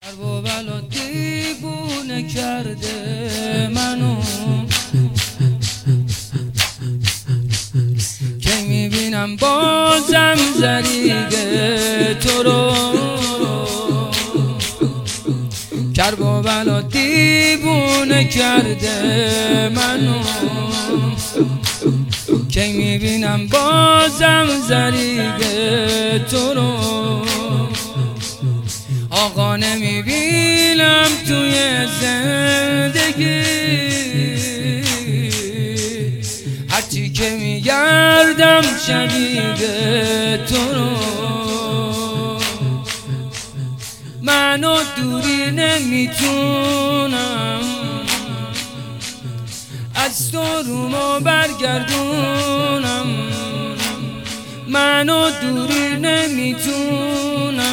درب و بلا دیوونه کرده منو، که میبینم بازم زریگ تو رو. درب و بلا دیوونه کرده منو، که میبینم بازم زریگ تو رو. آقا نمیبینم توی زندگی، هرچی که میگردم شبیه تو رو. منو دوری نمیتونم از تو رومو برگردونم، منو دوری نمیتونم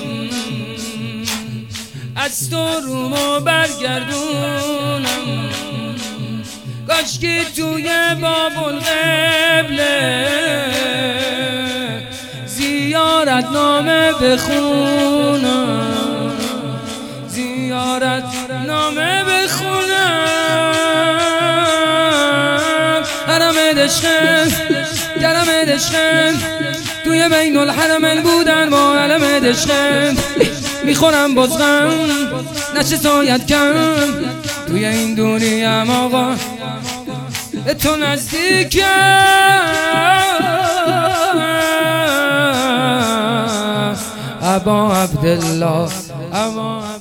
از تو رومو برگردونم. کاشکی توی باب القبله زیارت نامه بخونم، زیارت نامه بخونم. حرم عشقم گرم عشقم، توی بین الحرمین بودن با علم عشقم. میخورم بازغم نشه سایت کم، توی این دنیم آقا به تو نزدیکم. ابا عبدالله ابا